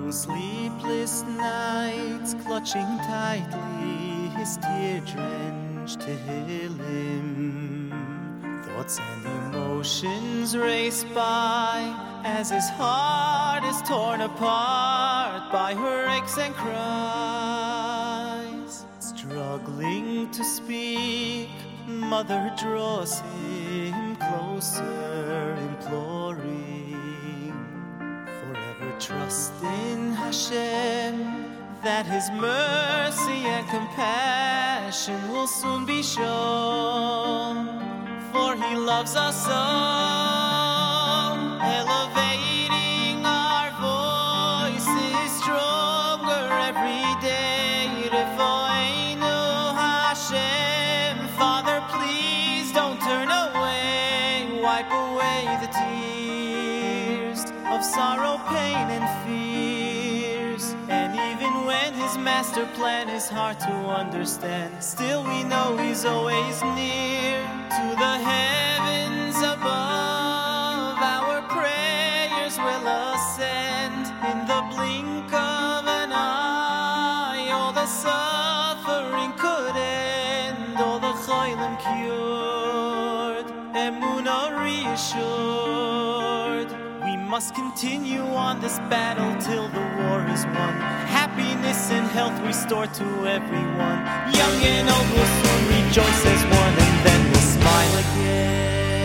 Sleepless nights, clutching tightly his tear-drenched him. Thoughts and emotions race by as his heart is torn apart by her aches and cries. Struggling to speak, mother draws him closer, imploring, forever trust in Hashem, that His mercy and compassion will soon be shown, for He loves us all, elevating our voices stronger every day. Refoenu Hashem, Father, please don't turn away, wipe away the tears of sorrow, pain, and fears. And even when His master plan is hard to understand, still we know He's always near. To the heavens above, our prayers will ascend. In the blink of an eye, all the suffering could end, all the cholim cured, emunah reassured. We must continue on this battle till the war is won, happiness and health restored to everyone. Young and old will soon rejoice as one, and then we'll smile again.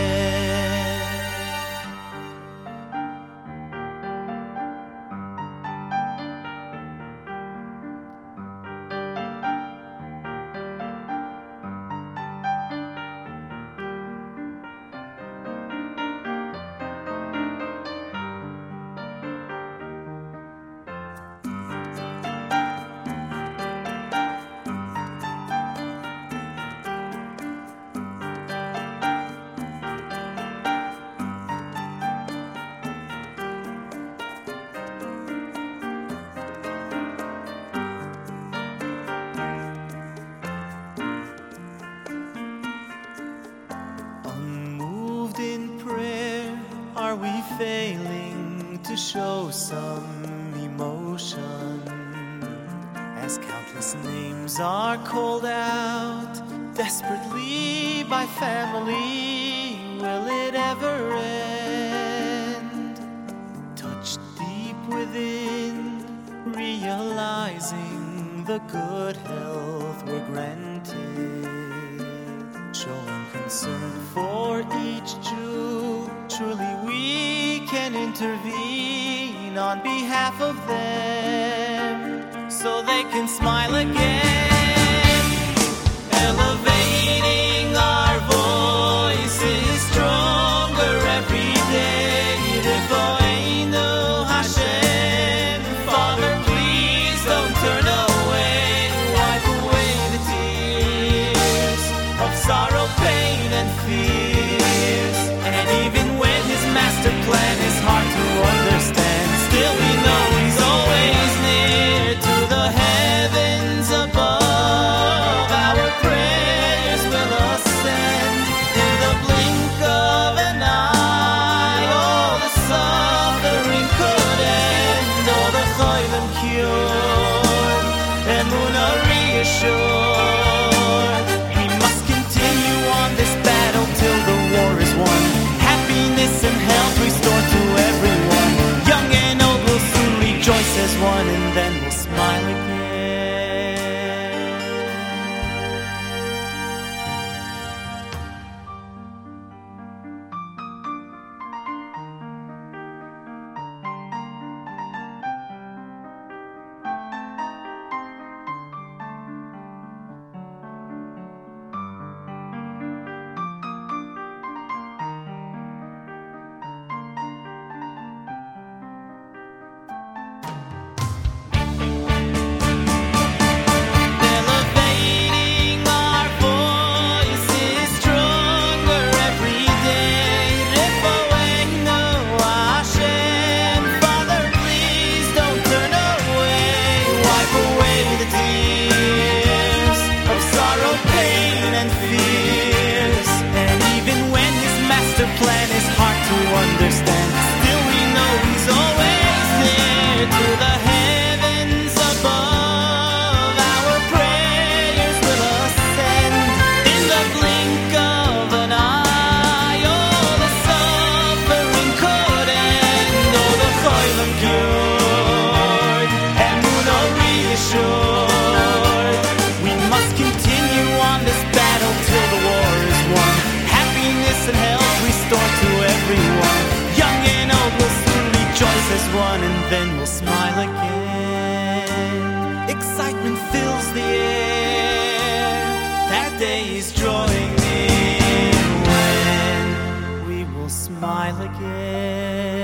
Are we failing to show some emotion as countless names are called out desperately by family? Will it ever end? Touched deep within, realizing the good health we're granted, showing concern for each Jew. Truly we can intervene on behalf of them, so they can smile again, elevating our voices stronger every day. Refoenu Hashem, Father, please don't turn away, wipe away the tears of sorrow, pain, and fears. And even when His master plan is hard to understand, still we know He's always near. To the heavens above, our prayers will ascend. In the blink of an eye, all the suffering could end, all the cholim cured, emunah reassured. We must continue on this battle till the war is won, happiness and health restored to everyone. Young and old will soon rejoice as one, and then we'll smile again. is drawing near, when we will smile again.